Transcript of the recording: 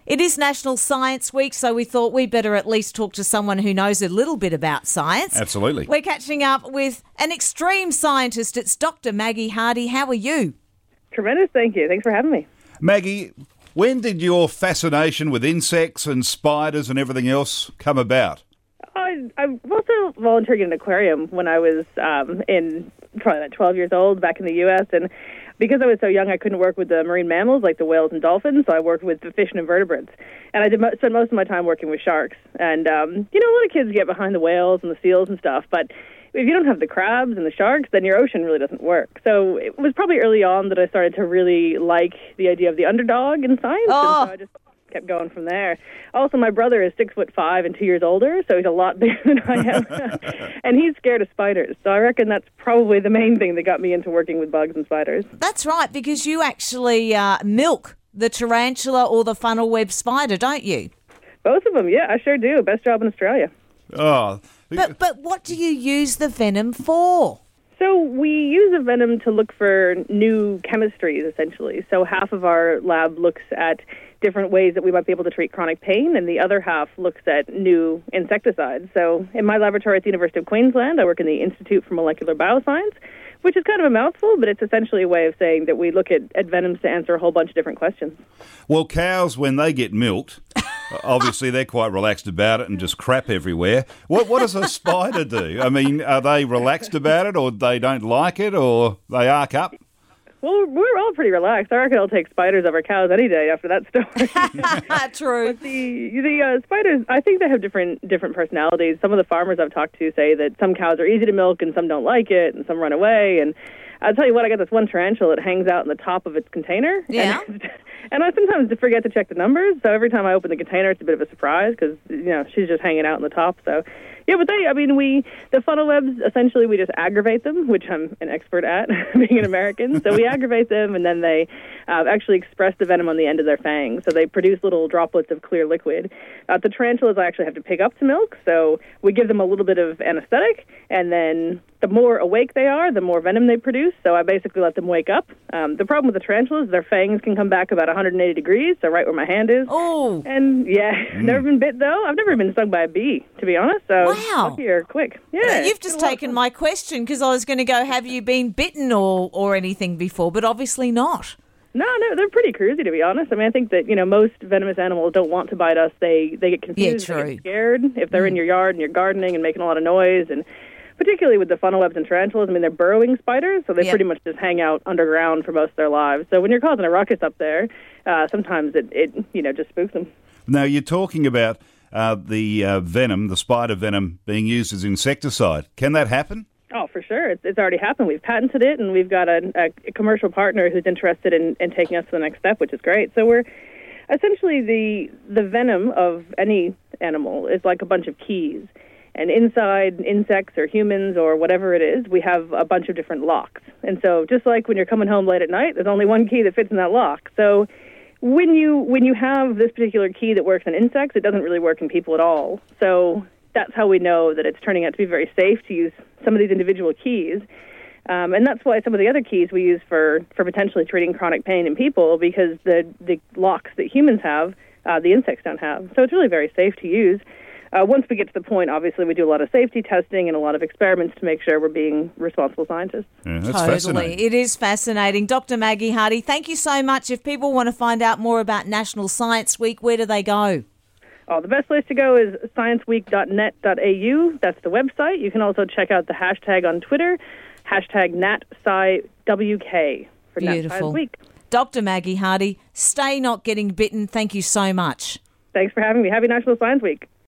It is National Science Week, so we thought we better at least talk to someone who knows a little bit about science. Absolutely. We're catching up with an extreme scientist. It's Dr. Maggie Hardy. How are you? Tremendous, thank you. Thanks for having me. Maggie, when did your fascination with insects and spiders and everything else come about? I also volunteered in an aquarium when I was in probably about 12 years old back in the U.S., and because I was so young, I couldn't work with the marine mammals like the whales and dolphins, so I worked with the fish and invertebrates. And I spent most of my time working with sharks. And, a lot of kids get behind the whales and the seals and stuff, but if you don't have the crabs and the sharks, then your ocean really doesn't work. So it was probably early on that I started to really like the idea of the underdog in science, and so I just kept going from there. Also, my brother is 6'5" and 2 years older, so he's a lot bigger than I am. And he's scared of spiders. So I reckon that's probably the main thing that got me into working with bugs and spiders. That's right, because you actually milk the tarantula or the funnel web spider, don't you? Both of them, yeah, I sure do. Best job in Australia. Oh, But what do you use the venom for? So we use a venom to look for new chemistries, essentially. So half of our lab looks at different ways that we might be able to treat chronic pain, and the other half looks at new insecticides. So in my laboratory at the University of Queensland, I work in the Institute for Molecular Bioscience, which is kind of a mouthful, but it's essentially a way of saying that we look at venoms to answer a whole bunch of different questions. well, cows, when they get milked, obviously they're quite relaxed about it and just crap everywhere. What does a spider do? I mean, are they relaxed about it, or they don't like it, or they arc up? Well, we're all pretty relaxed. I reckon I'll take spiders over cows any day after that story. True. But the spiders, I think they have different personalities. Some of the farmers I've talked to say that some cows are easy to milk and some don't like it and some run away. And I'll tell you what, I got this one tarantula that hangs out in the top of its container. Yeah. And I sometimes forget to check the numbers, so every time I open the container, it's a bit of a surprise because, she's just hanging out in the top. So, yeah, but the funnel webs, essentially we just aggravate them, which I'm an expert at, being an American. So we aggravate them, and then they actually express the venom on the end of their fangs. So they produce little droplets of clear liquid. The tarantulas I actually have to pick up to milk, so we give them a little bit of anesthetic, and then the more awake they are, the more venom they produce. So I basically let them wake up. The problem with the tarantulas, their fangs can come back about 180 degrees, so right where my hand is. Oh. And, never been bit, though. I've never been stung by a bee, to be honest. So Wow. Here, quick. Yeah. You've just taken my question, because I was going to go, have you been bitten or anything before? But obviously not. No, they're pretty cruisy, to be honest. I mean, I think that, most venomous animals don't want to bite us. They get confused, Yeah, they true. get scared if they're in your yard and you're gardening and making a lot of noise. And particularly with the funnel webs and tarantulas, I mean, they're burrowing spiders, so they pretty much just hang out underground for most of their lives. So when you're causing a ruckus up there, sometimes it just spooks them. Now, you're talking about the venom, the spider venom, being used as insecticide. Can that happen? Oh, for sure. It's already happened. We've patented it, and we've got a commercial partner who's interested in taking us to the next step, which is great. So we're essentially the venom of any animal is like a bunch of keys. And inside insects or humans or whatever it is, we have a bunch of different locks. And so just like when you're coming home late at night, there's only one key that fits in that lock. So when you have this particular key that works in insects, it doesn't really work in people at all. So that's how we know that it's turning out to be very safe to use some of these individual keys. And that's why some of the other keys we use for potentially treating chronic pain in people, because the locks that humans have, the insects don't have. So it's really very safe to use. Once we get to the point, obviously, we do a lot of safety testing and a lot of experiments to make sure we're being responsible scientists. Yeah, that's Totally. fascinating. It is fascinating. Dr. Maggie Hardy, thank you so much. If people want to find out more about National Science Week, where do they go? Oh, the best place to go is scienceweek.net.au. That's the website. You can also check out the hashtag on Twitter, hashtag NatSciWK for Nat Beautiful. Science Week. Dr. Maggie Hardy, stay not getting bitten. Thank you so much. Thanks for having me. Happy National Science Week.